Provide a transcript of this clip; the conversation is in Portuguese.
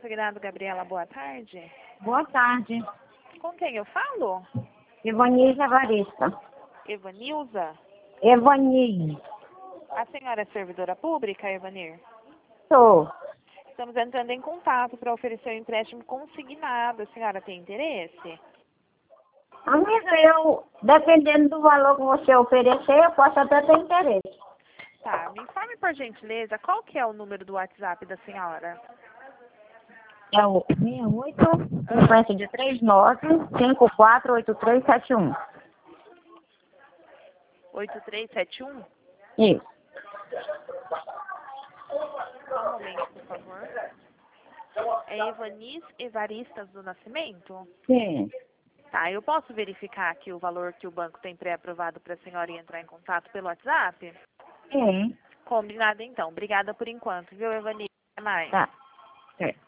Consignado Gabriela, boa tarde. Boa tarde. Com quem eu falo? Evanilza Evarista. Evanilza? Evanilza. A senhora é servidora pública, Evanir? Sou. Estamos entrando em contato para oferecer um empréstimo consignado. A senhora tem interesse? Amiga, dependendo do valor que você oferecer, eu posso até ter interesse. Tá, me informe por gentileza, qual que é o número do WhatsApp da senhora? É o 68 50 de 39 548371. 8371? Isso. Só um momento, por favor. É Evanis Evaristas do Nascimento? Sim. Tá, eu posso verificar aqui o valor que o banco tem pré-aprovado para a senhora entrar em contato pelo WhatsApp? Sim. Combinado então. Obrigada por enquanto, viu, Evanis? Até mais. Tá. É.